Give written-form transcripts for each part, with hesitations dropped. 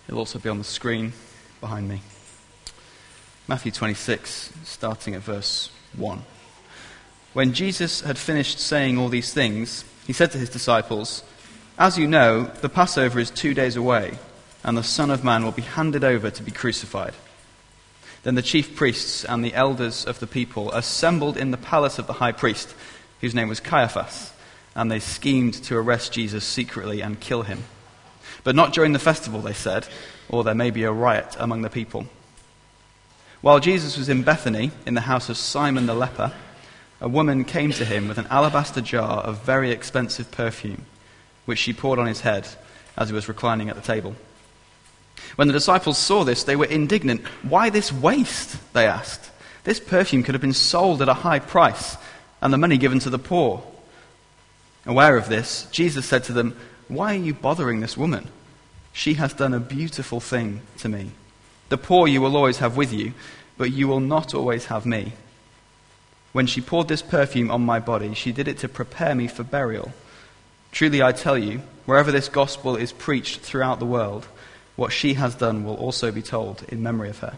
It'll also be on the screen behind me. Matthew 26, starting at verse 1. When Jesus had finished saying all these things, he said to his disciples, "As you know, the Passover is 2 days away, and the Son of Man will be handed over to be crucified." Then the chief priests and the elders of the people assembled in the palace of the high priest, whose name was Caiaphas, and they schemed to arrest Jesus secretly and kill him. But not during the festival, they said, or there may be a riot among the people. While Jesus was in Bethany, in the house of Simon the leper, a woman came to him with an alabaster jar of very expensive perfume, which she poured on his head as he was reclining at the table. When the disciples saw this, they were indignant. "Why this waste?" they asked. "This perfume could have been sold at a high price and the money given to the poor." Aware of this, Jesus said to them, "Why are you bothering this woman? She has done a beautiful thing to me. The poor you will always have with you, but you will not always have me. When she poured this perfume on my body, she did it to prepare me for burial. Truly I tell you, wherever this gospel is preached throughout the world, what she has done will also be told in memory of her."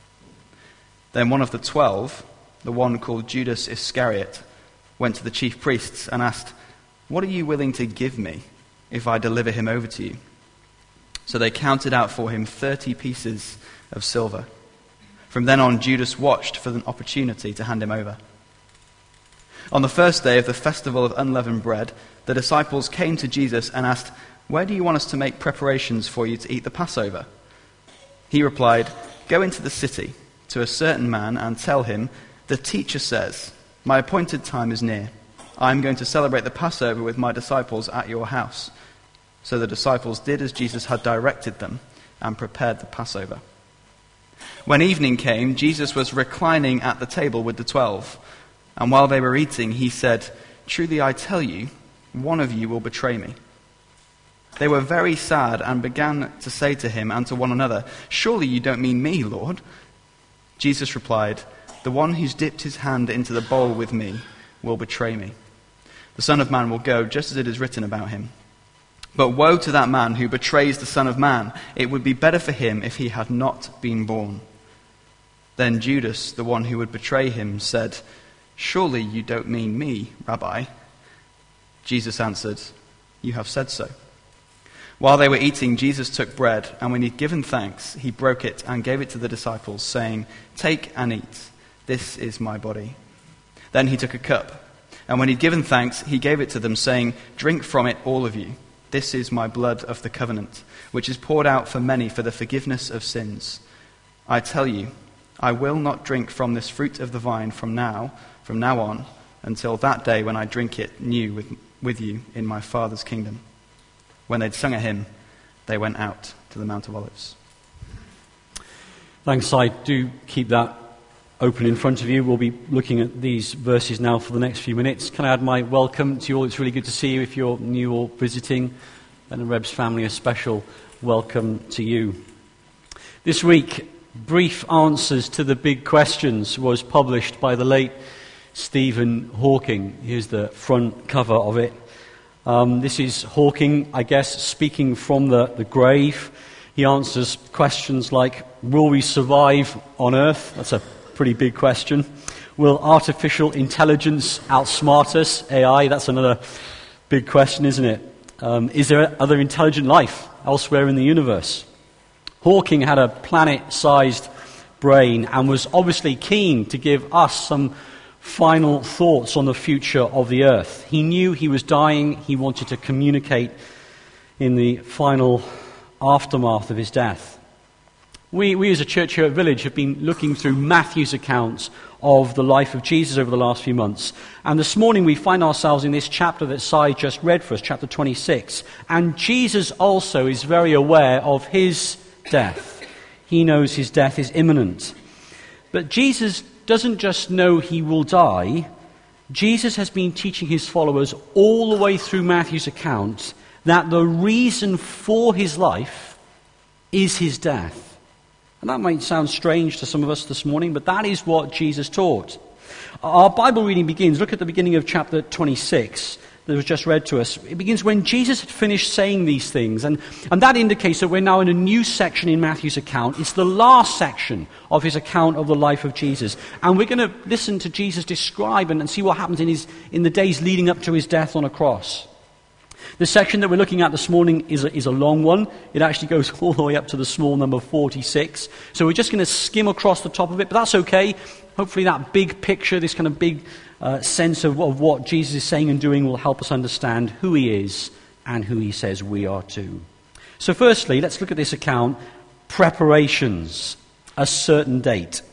Then one of the 12, the one called Judas Iscariot, went to the chief priests and asked, "What are you willing to give me if I deliver him over to you?" So they counted out for him 30 pieces of silver. From then on, Judas watched for an opportunity to hand him over. On the first day of the festival of unleavened bread, the disciples came to Jesus and asked, "Where do you want us to make preparations for you to eat the Passover?" He replied, "Go into the city to a certain man and tell him, 'The teacher says, my appointed time is near. I am going to celebrate the Passover with my disciples at your house.'" So the disciples did as Jesus had directed them and prepared the Passover. When evening came, Jesus was reclining at the table with the 12. And while they were eating, he said, "Truly I tell you, one of you will betray me." They were very sad and began to say to him and to one another, "Surely you don't mean me, Lord?" Jesus replied, "The one who's dipped his hand into the bowl with me will betray me. The Son of Man will go just as it is written about him. But woe to that man who betrays the Son of Man. It would be better for him if he had not been born." Then Judas, the one who would betray him, said, "Surely you don't mean me, Rabbi?" Jesus answered, "You have said so." While they were eating, Jesus took bread, and when he'd given thanks, he broke it and gave it to the disciples, saying, "Take and eat. This is my body." Then he took a cup, and when he'd given thanks, he gave it to them, saying, "Drink from it, all of you. This is my blood of the covenant, which is poured out for many for the forgiveness of sins. I tell you, I will not drink from this fruit of the vine from now on, until that day when I drink it new with you in my Father's kingdom." When they'd sung a hymn, they went out to the Mount of Olives. Thanks, Si. Do keep that open in front of you. We'll be looking at these verses now for the next few minutes. Can I add my welcome to you all? It's really good to see you if you're new or visiting. And the Rebs family, a special welcome to you. This week, Brief Answers to the Big Questions was published by the late Stephen Hawking. Here's the front cover of it. This is Hawking, I guess, speaking from the grave. He answers questions like, will we survive on Earth? That's a pretty big question. Will artificial intelligence outsmart us? AI, that's another big question, isn't it? Is there other intelligent life elsewhere in the universe? Hawking had a planet-sized brain and was obviously keen to give us some final thoughts on the future of the Earth. He knew he was dying. He wanted to communicate in the final aftermath of his death. We as a church here at Village have been looking through Matthew's accounts of the life of Jesus over the last few months. And this morning we find ourselves in this chapter that Si just read for us, chapter 26. And Jesus also is very aware of his death. He knows his death is imminent. But Jesus doesn't just know he will die. Jesus has been teaching his followers all the way through Matthew's account that the reason for his life is his death. And that might sound strange to some of us this morning, but that is what Jesus taught. Our Bible reading begins, look at the beginning of chapter 26. that was just read to us, it begins when Jesus had finished saying these things. And that indicates that we're now in a new section in Matthew's account. It's the last section of his account of the life of Jesus. And we're going to listen to Jesus describe and see what happens in the days leading up to his death on a cross. The section that we're looking at this morning is a long one. It actually goes all the way up to the small number 46. So we're just going to skim across the top of it, but that's okay. Hopefully that big picture, this kind of big sense of what Jesus is saying and doing will help us understand who he is and who he says we are too. So firstly, let's look at this account, preparations, a certain date.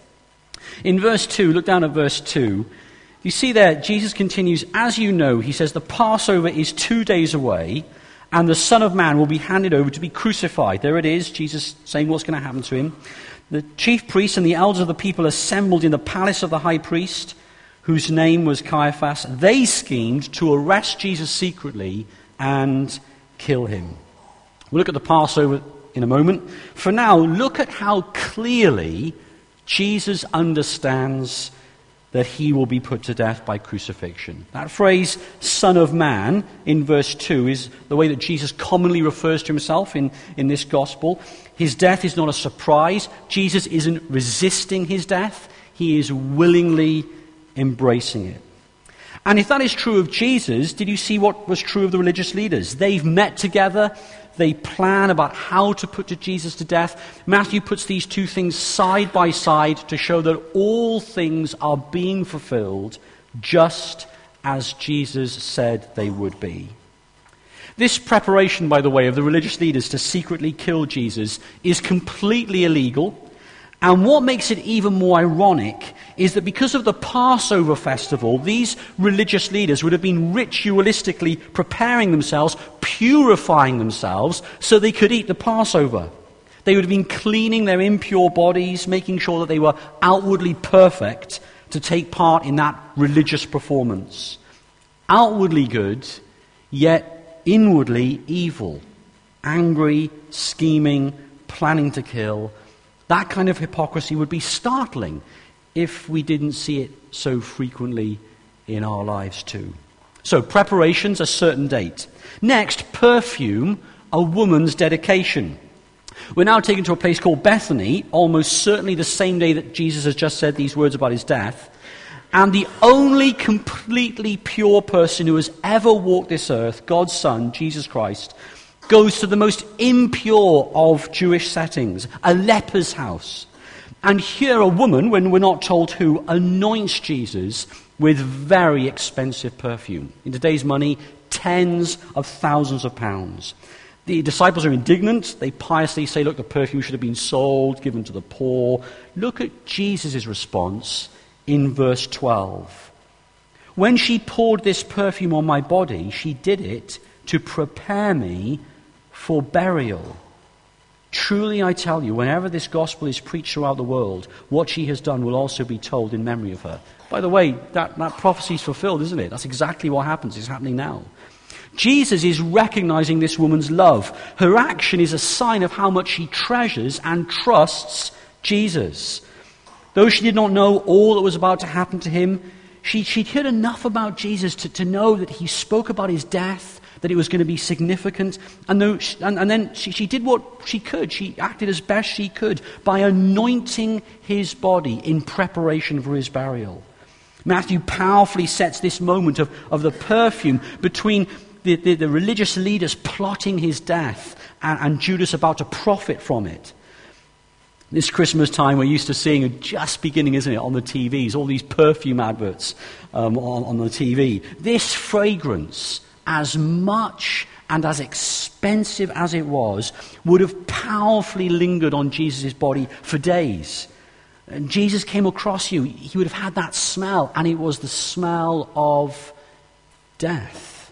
In verse 2, look down at verse 2. You see there, Jesus continues, as you know, he says, the Passover is 2 days away, and the Son of Man will be handed over to be crucified. There it is, Jesus saying what's going to happen to him. The chief priests and the elders of the people assembled in the palace of the high priest, whose name was Caiaphas. They schemed to arrest Jesus secretly and kill him. We'll look at the Passover in a moment. For now, look at how clearly Jesus understands that he will be put to death by crucifixion. That phrase, Son of Man, in verse 2, is the way that Jesus commonly refers to himself in this gospel. His death is not a surprise. Jesus isn't resisting his death. He is willingly embracing it. And if that is true of Jesus, did you see what was true of the religious leaders? They've met together. They plan about how to put Jesus to death. Matthew puts these two things side by side to show that all things are being fulfilled just as Jesus said they would be. This preparation, by the way, of the religious leaders to secretly kill Jesus is completely illegal. And what makes it even more ironic is that because of the Passover festival, these religious leaders would have been ritualistically preparing themselves, purifying themselves, so they could eat the Passover. They would have been cleaning their impure bodies, making sure that they were outwardly perfect to take part in that religious performance. Outwardly good, yet inwardly evil. Angry, scheming, planning to kill. That kind of hypocrisy would be startling if we didn't see it so frequently in our lives too. So, preparations, a certain date. Next, perfume, a woman's dedication. We're now taken to a place called Bethany, almost certainly the same day that Jesus has just said these words about his death. And the only completely pure person who has ever walked this earth, God's Son, Jesus Christ, goes to the most impure of Jewish settings, a leper's house. And here a woman, when we're not told who, anoints Jesus with very expensive perfume. In today's money, tens of thousands of pounds. The disciples are indignant. They piously say, look, the perfume should have been sold, given to the poor. Look at Jesus' response in verse 12. When she poured this perfume on my body, she did it to prepare me for burial. Truly I tell you, whenever this gospel is preached throughout the world, what she has done will also be told in memory of her. By the way, that prophecy is fulfilled, isn't it? That's exactly what happens. It's happening now. Jesus is recognizing this woman's love. Her action is a sign of how much she treasures and trusts Jesus. Though she did not know all that was about to happen to him, she'd heard enough about Jesus to know that he spoke about his death, that it was going to be significant, and then she did what she could. She acted as best she could by anointing his body in preparation for his burial. Matthew powerfully sets this moment of the perfume between the religious leaders plotting his death and Judas about to profit from it. This Christmas time, we're used to seeing it just beginning, isn't it, on the TVs, all these perfume adverts on the TV. This fragrance, as much and as expensive as it was, would have powerfully lingered on Jesus' body for days. And Jesus came across you, he would have had that smell, and it was the smell of death.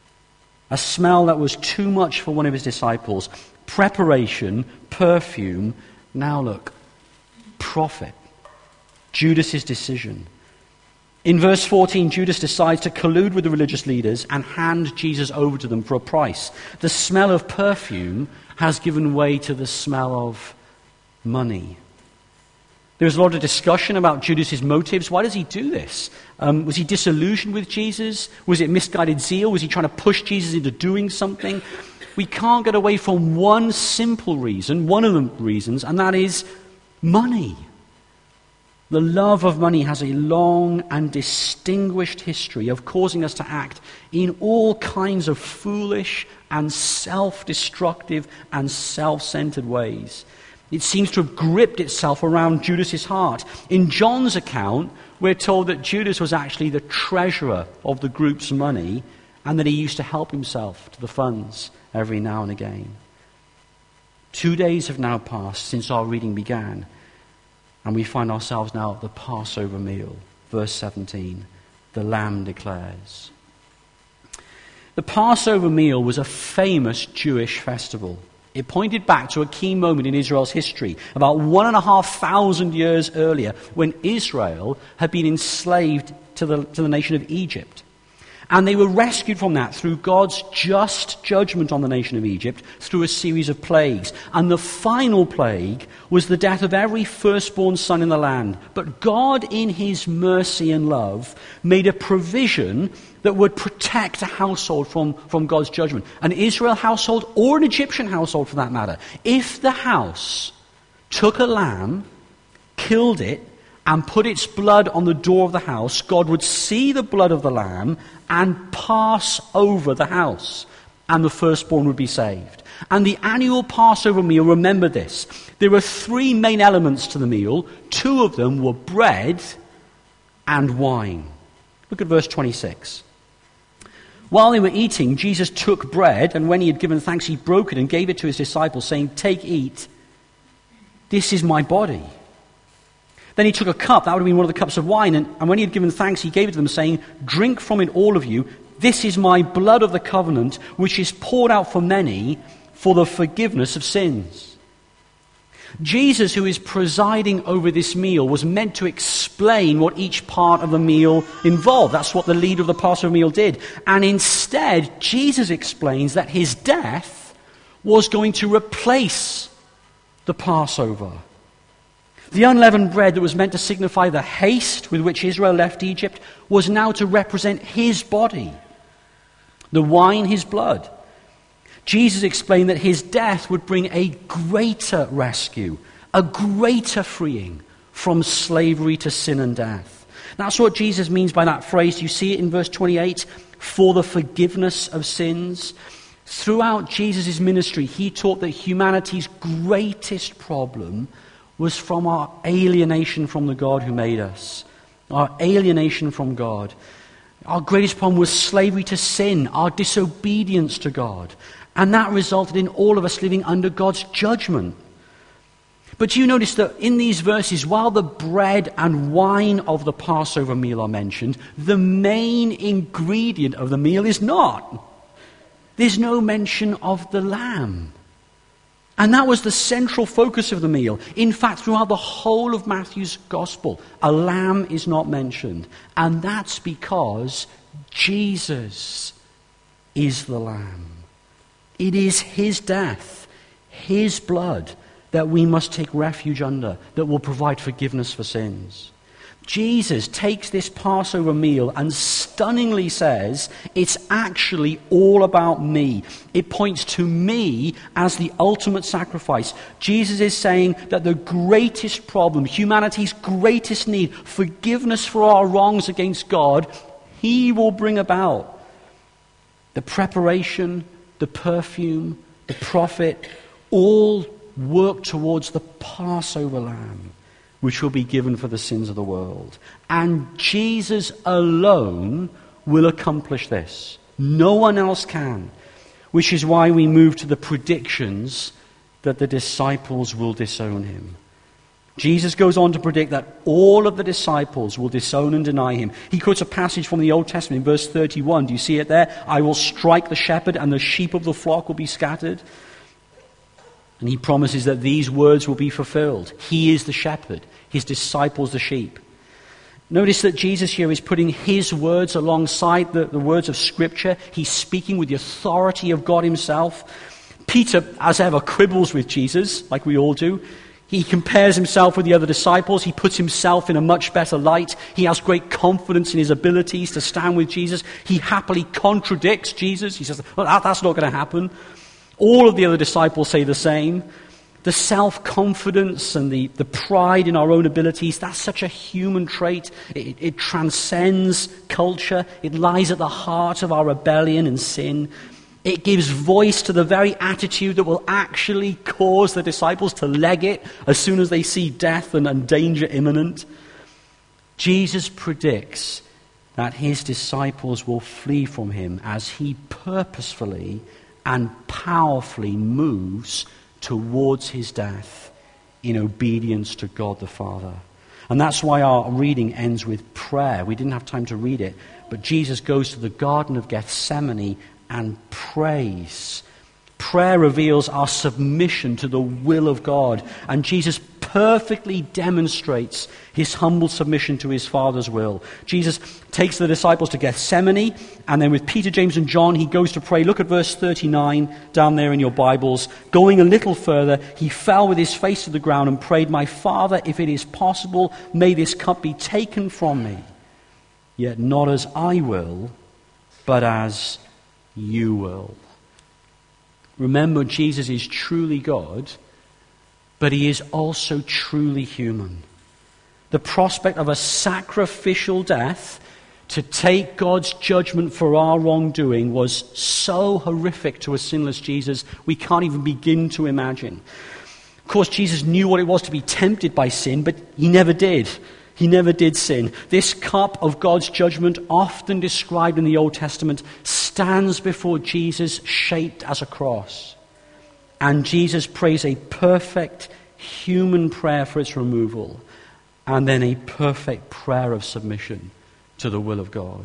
A smell that was too much for one of his disciples. Preparation, perfume, now look, profit. Judas' decision. In verse 14, Judas decides to collude with the religious leaders and hand Jesus over to them for a price. The smell of perfume has given way to the smell of money. There was a lot of discussion about Judas' motives. Why does he do this? Was he disillusioned with Jesus? Was it misguided zeal? Was he trying to push Jesus into doing something? We can't get away from one simple reason, one of the reasons, and that is money. The love of money has a long and distinguished history of causing us to act in all kinds of foolish and self-destructive and self-centered ways. It seems to have gripped itself around Judas' heart. In John's account, we're told that Judas was actually the treasurer of the group's money and that he used to help himself to the funds every now and again. 2 days have now passed since our reading began, and we find ourselves now at the Passover meal. Verse 17, the Lamb declares. The Passover meal was a famous Jewish festival. It pointed back to a key moment in Israel's history, about 1,500 years earlier, when Israel had been enslaved to the nation of Egypt. And they were rescued from that through God's just judgment on the nation of Egypt through a series of plagues. And the final plague was the death of every firstborn son in the land. But God, in his mercy and love, made a provision that would protect a household from God's judgment. An Israel household or an Egyptian household for that matter. If the house took a lamb, killed it, and put its blood on the door of the house, God would see the blood of the lamb and pass over the house, and the firstborn would be saved. And the annual Passover meal, remember this, there were 3 main elements to the meal. 2 of them were bread and wine. Look at verse 26. While they were eating, Jesus took bread, and when he had given thanks, he broke it and gave it to his disciples, saying, "Take, eat. This is my body." Then he took a cup, that would have been one of the cups of wine, and when he had given thanks, he gave it to them, saying, "Drink from it, all of you. This is my blood of the covenant, which is poured out for many for the forgiveness of sins." Jesus, who is presiding over this meal, was meant to explain what each part of the meal involved. That's what the leader of the Passover meal did. And instead, Jesus explains that his death was going to replace the Passover. The unleavened bread that was meant to signify the haste with which Israel left Egypt was now to represent his body. The wine, his blood. Jesus explained that his death would bring a greater rescue, a greater freeing from slavery to sin and death. That's what Jesus means by that phrase. You see it in verse 28, for the forgiveness of sins. Throughout Jesus' ministry, he taught that humanity's greatest problem was from our alienation from the God who made us. Our alienation from God. Our greatest problem was slavery to sin, our disobedience to God. And that resulted in all of us living under God's judgment. But you notice that in these verses, while the bread and wine of the Passover meal are mentioned, the main ingredient of the meal is not. There's no mention of the lamb. And that was the central focus of the meal. In fact, throughout the whole of Matthew's gospel, a lamb is not mentioned. And that's because Jesus is the lamb. It is his death, his blood, that we must take refuge under, that will provide forgiveness for sins. Jesus takes this Passover meal and stunningly says, it's actually all about me. It points to me as the ultimate sacrifice. Jesus is saying that the greatest problem, humanity's greatest need, forgiveness for our wrongs against God, he will bring about. The preparation, the perfume, the prophet, all work towards the Passover lamb, which will be given for the sins of the world. And Jesus alone will accomplish this. No one else can. Which is why we move to the predictions that the disciples will disown him. Jesus goes on to predict that all of the disciples will disown and deny him. He quotes a passage from the Old Testament in verse 31. Do you see it there? I will strike the shepherd and the sheep of the flock will be scattered. And he promises that these words will be fulfilled. He is the shepherd, his disciples the sheep. Notice that Jesus here is putting his words alongside the words of Scripture. He's speaking with the authority of God himself. Peter, as ever, quibbles with Jesus, like we all do. He compares himself with the other disciples. He puts himself in a much better light. He has great confidence in his abilities to stand with Jesus. He happily contradicts Jesus. He says, well, that's not going to happen. All of the other disciples say the same. The self-confidence and the pride in our own abilities, that's such a human trait. It transcends culture. It lies at the heart of our rebellion and sin. It gives voice to the very attitude that will actually cause the disciples to leg it as soon as they see death and danger imminent. Jesus predicts that his disciples will flee from him as he purposefully and powerfully moves towards his death in obedience to God the Father. And that's why our reading ends with prayer. We didn't have time to read it, but Jesus goes to the Garden of Gethsemane and prays. Prayer reveals our submission to the will of God, and Jesus perfectly demonstrates his humble submission to his Father's will. Jesus takes the disciples to Gethsemane, and then with Peter, James, and John, he goes to pray. Look at verse 39 down there in your Bibles. Going a little further, he fell with his face to the ground and prayed, "My Father, if it is possible, may this cup be taken from me. Yet not as I will, but as you will." Remember, Jesus is truly God, but he is also truly human. The prospect of a sacrificial death to take God's judgment for our wrongdoing was so horrific to a sinless Jesus, we can't even begin to imagine. Of course, Jesus knew what it was to be tempted by sin, but he never did. He never did sin. This cup of God's judgment, often described in the Old Testament, stands before Jesus shaped as a cross. And Jesus prays a perfect human prayer for its removal, and then a perfect prayer of submission to the will of God.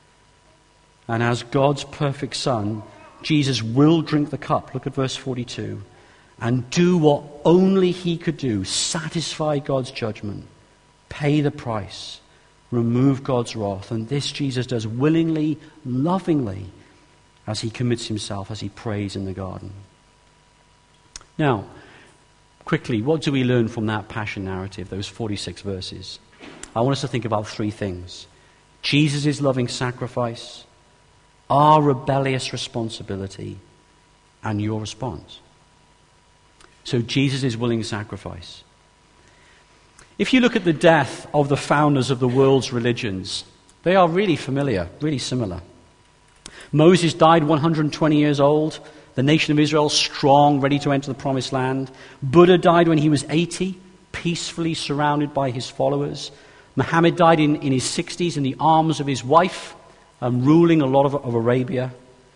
And as God's perfect Son, Jesus will drink the cup. Look at verse 42. And do what only he could do, satisfy God's judgment, pay the price, remove God's wrath. And this Jesus does willingly, lovingly, as he commits himself, as he prays in the garden. Now, quickly, what do we learn from that passion narrative, those 46 verses? I want us to think about three things. Jesus' loving sacrifice, our rebellious responsibility, and your response. So Jesus' willing sacrifice. If you look at the death of the founders of the world's religions, they are really familiar, really similar. Moses died 120 years old. The nation of Israel, strong, ready to enter the promised land. Buddha died when he was 80, peacefully surrounded by his followers. Muhammad died in his 60s in the arms of his wife, ruling a lot of Arabia.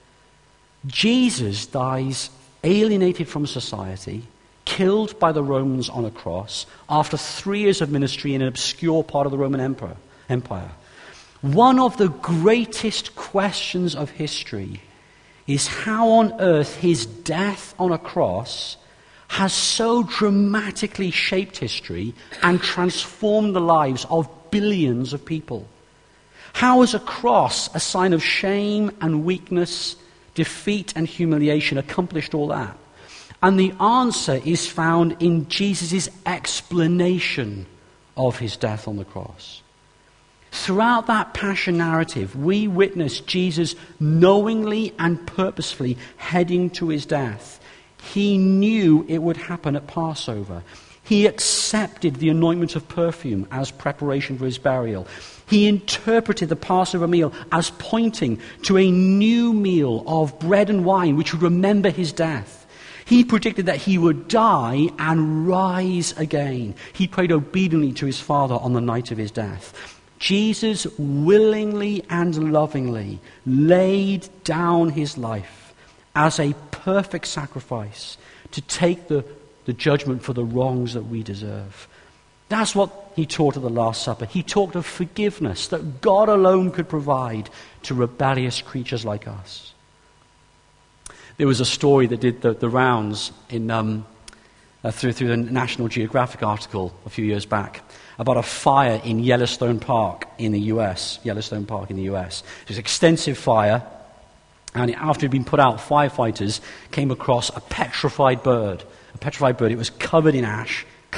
Jesus dies alienated from society, killed by the Romans on a cross, after 3 years of ministry in an obscure part of the Roman Empire. One of the greatest questions of history is how on earth his death on a cross has so dramatically shaped history and transformed the lives of billions of people. How is a cross, a sign of shame and weakness, defeat and humiliation, accomplished all that? And the answer is found in Jesus' explanation of his death on the cross. Throughout that passion narrative, we witness Jesus knowingly and purposefully heading to his death. He knew it would happen at Passover. He accepted the anointment of perfume as preparation for his burial. He interpreted the Passover meal as pointing to a new meal of bread and wine which would remember his death. He predicted that he would die and rise again. He prayed obediently to his Father on the night of his death. Jesus willingly and lovingly laid down his life as a perfect sacrifice to take the judgment for the wrongs that we deserve. That's what he taught at the Last Supper. He talked of forgiveness that God alone could provide to rebellious creatures like us. There was a story that did the rounds in through the National Geographic article a few years back about a fire in Yellowstone Park in the US. It was an extensive fire, and after it had been put out, firefighters came across a petrified bird. It was covered in ash,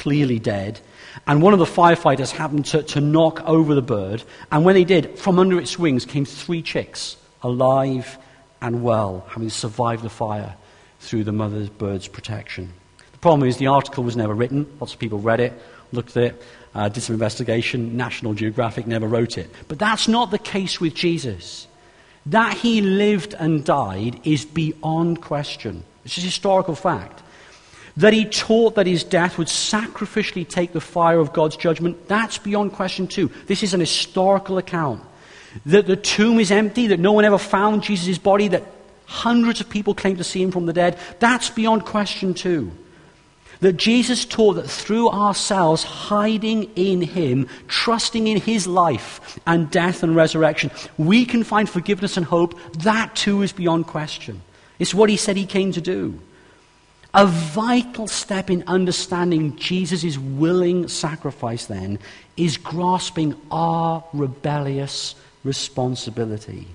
clearly dead. And one of the firefighters happened to knock over the bird. And when they did, from under its wings came 3 chicks, alive and well, having survived the fire through the mother bird's protection. The problem is the article was never written. Lots of people read it, looked at it, did some investigation. National Geographic never wrote it. But that's not the case with Jesus. That he lived and died is beyond question. It's a historical fact. That he taught that his death would sacrificially take the fire of God's judgment, that's beyond question too. This is an historical account. That the tomb is empty, that no one ever found Jesus' body, that hundreds of people claim to see him from the dead, that's beyond question too. That Jesus taught that through ourselves, hiding in him, trusting in his life and death and resurrection, we can find forgiveness and hope, that too is beyond question. It's what he said he came to do. A vital step in understanding Jesus' willing sacrifice, then, is grasping our rebellious responsibility.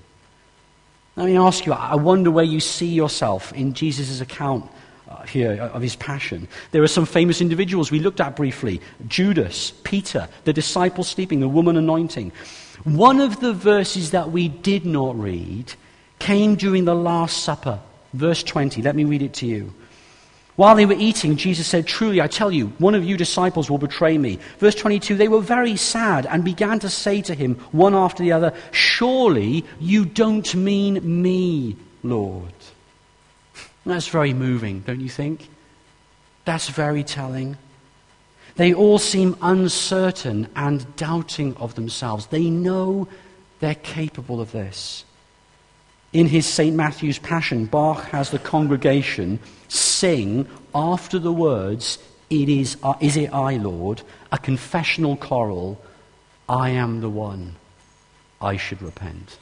Let me ask you, I wonder where you see yourself in Jesus' account here of his passion. There are some famous individuals we looked at briefly. Judas, Peter, the disciple sleeping, the woman anointing. One of the verses that we did not read came during the Last Supper. Verse 20, let me read it to you. While they were eating, Jesus said, "Truly, I tell you, one of you disciples will betray me." Verse 22, they were very sad and began to say to him, one after the other, "Surely you don't mean me, Lord." That's very moving, don't you think? That's very telling. They all seem uncertain and doubting of themselves. They know they're capable of this. In his St. Matthew's Passion, Bach has the congregation sing after the words, is it I, Lord?" a confessional choral, "I am the one, I should repent."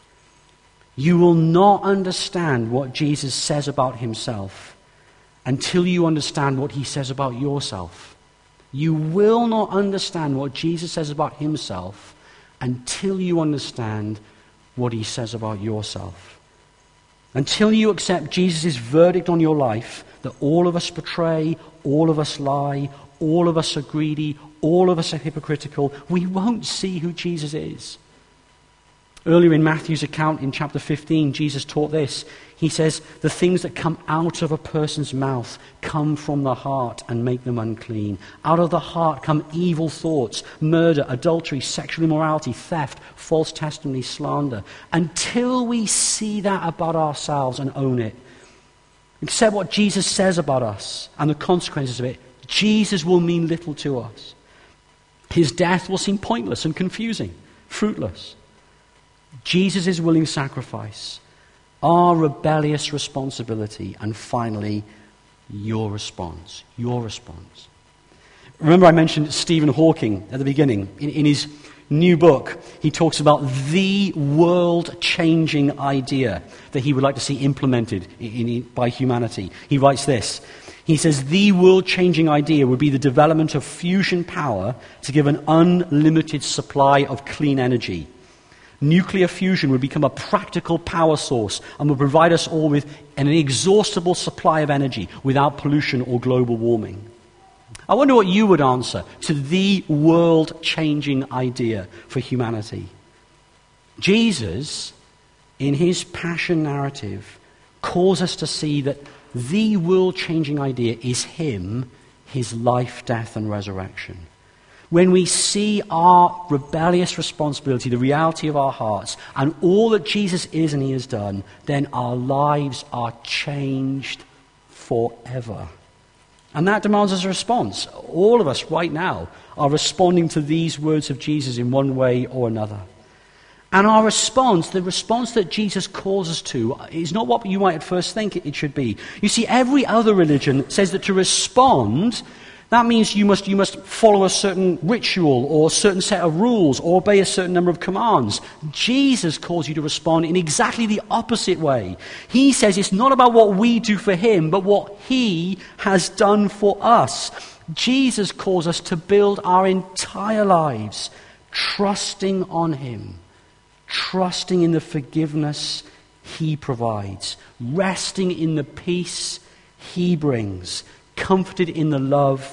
You will not understand what Jesus says about himself until you understand what he says about yourself. You will not understand what Jesus says about himself until you understand what he says about yourself. Until you accept Jesus' verdict on your life, that all of us betray, all of us lie, all of us are greedy, all of us are hypocritical, we won't see who Jesus is. Earlier in Matthew's account in chapter 15, Jesus taught this. He says, "The things that come out of a person's mouth come from the heart and make them unclean. Out of the heart come evil thoughts, murder, adultery, sexual immorality, theft, false testimony, slander." Until we see that about ourselves and own it, accept what Jesus says about us and the consequences of it, Jesus will mean little to us. His death will seem pointless and confusing, fruitless. Jesus' willing sacrifice, our rebellious responsibility, and finally, your response. Your response. Remember I mentioned Stephen Hawking at the beginning. In his new book, he talks about the world-changing idea that he would like to see implemented by humanity. He writes this. He says, "The world-changing idea would be the development of fusion power to give an unlimited supply of clean energy. Nuclear fusion would become a practical power source and would provide us all with an inexhaustible supply of energy without pollution or global warming." I wonder what you would answer to the world-changing idea for humanity. Jesus, in his passion narrative, calls us to see that the world-changing idea is him, his life, death, and resurrection. When we see our rebellious responsibility, the reality of our hearts, and all that Jesus is and he has done, then our lives are changed forever. And that demands us a response. All of us right now are responding to these words of Jesus in one way or another. And our response, the response that Jesus calls us to, is not what you might at first think it should be. You see, every other religion says that to respond, that means you must follow a certain ritual or a certain set of rules or obey a certain number of commands. Jesus calls you to respond in exactly the opposite way. He says it's not about what we do for him, but what he has done for us. Jesus calls us to build our entire lives trusting on him, trusting in the forgiveness he provides, resting in the peace he brings, comforted in the love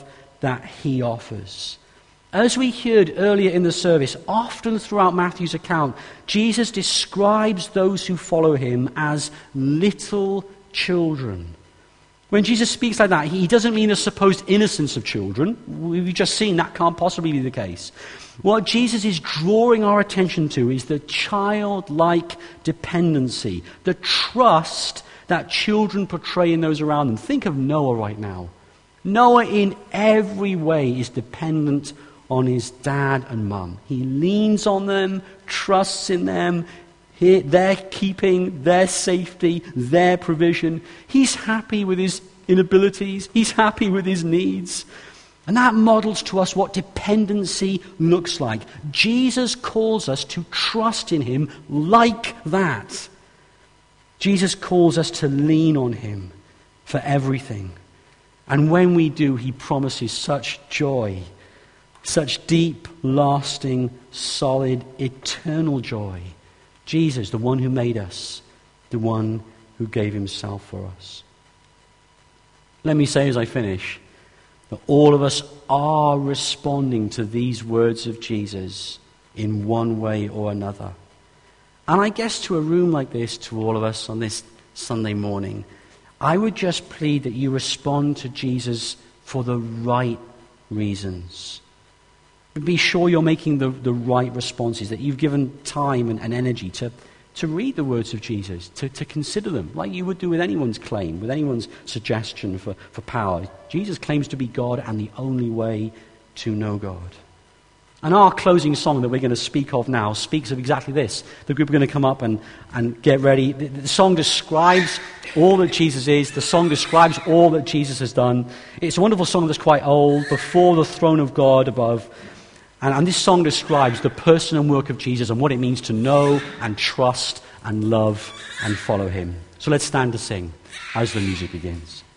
that he offers. As we heard earlier in the service, often throughout Matthew's account, Jesus describes those who follow him as little children. When Jesus speaks like that, he doesn't mean the supposed innocence of children. We've just seen that can't possibly be the case. What Jesus is drawing our attention to is the childlike dependency, the trust that children portray in those around them. Think of Noah right now. Noah in every way is dependent on his dad and mum. He leans on them, trusts in them, their keeping, their safety, their provision. He's happy with his inabilities. He's happy with his needs. And that models to us what dependency looks like. Jesus calls us to trust in him like that. Jesus calls us to lean on him for everything. And when we do, he promises such joy, such deep, lasting, solid, eternal joy. Jesus, the one who made us, the one who gave himself for us. Let me say as I finish that all of us are responding to these words of Jesus in one way or another. And I guess to a room like this, to all of us on this Sunday morning, I would just plead that you respond to Jesus for the right reasons. Be sure you're making the right responses, that you've given time and energy to read the words of Jesus, to consider them, like you would do with anyone's claim, with anyone's suggestion for power. Jesus claims to be God and the only way to know God. And our closing song that we're going to speak of now speaks of exactly this. The group are going to come up and get ready. The song describes all that Jesus is. The song describes all that Jesus has done. It's a wonderful song that's quite old, Before the Throne of God Above. And this song describes the person and work of Jesus and what it means to know and trust and love and follow him. So let's stand to sing as the music begins.